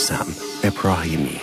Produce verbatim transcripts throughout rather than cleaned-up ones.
رستم ابراهیمی.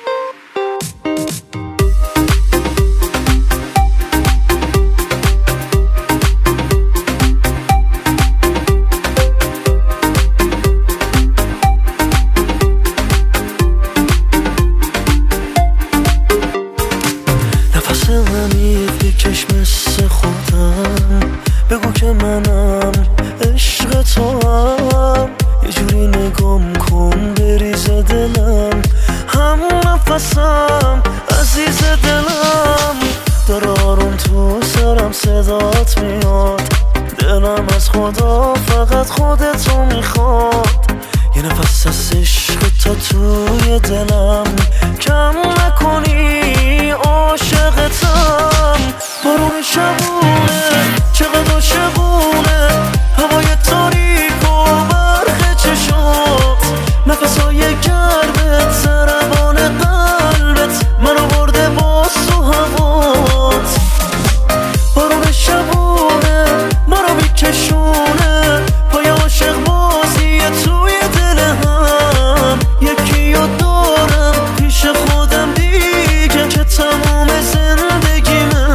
نفس عمیق بکش مثل خودم، بگو که منم عشق تو هم، یه جوری نگام کن بریز دلم، هم نفسم عزیز دلم، داره آروم تو سرم صدات میاد، دلم از خدا فقط خودتو میخواد، یه نفس از عشق تا توی دلم، کم نکنی عاشقتم. بارون شبونه چقدر عاشقونه، هوای تاریک و برق چشات، نفسای گرمت ضربان قلبت منو برده باز تو هوات. بارون شبونه منو میکشونه، پای عاشق بازی توی دل هم، یکی رو دارم پیش خودم دیگه که تمام زندگیمه.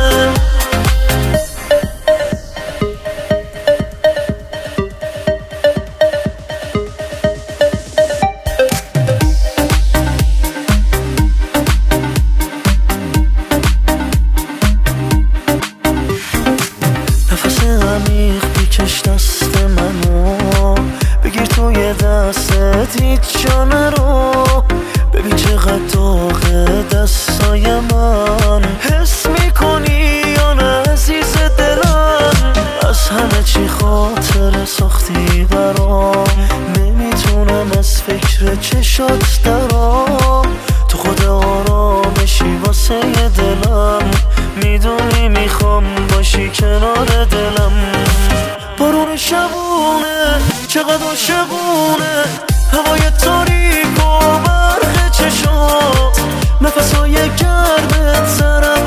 نفس عمیق بیکش دست منو، بگیر توی دستت هیچ جا نرو، ببین چقدر داغه دستای من، حس میکنی یا نه عزیز دلم، از همه چی خاطر ساختی برام، نمیتونم از فکر چشات درام، تو خود آرامشی واسه دلم، میدونی میخوام باشی کنار دلم. بارون شبونه چقدر عاشقونه، هوای تاریک و برق چشات، نفسای گرمت سرم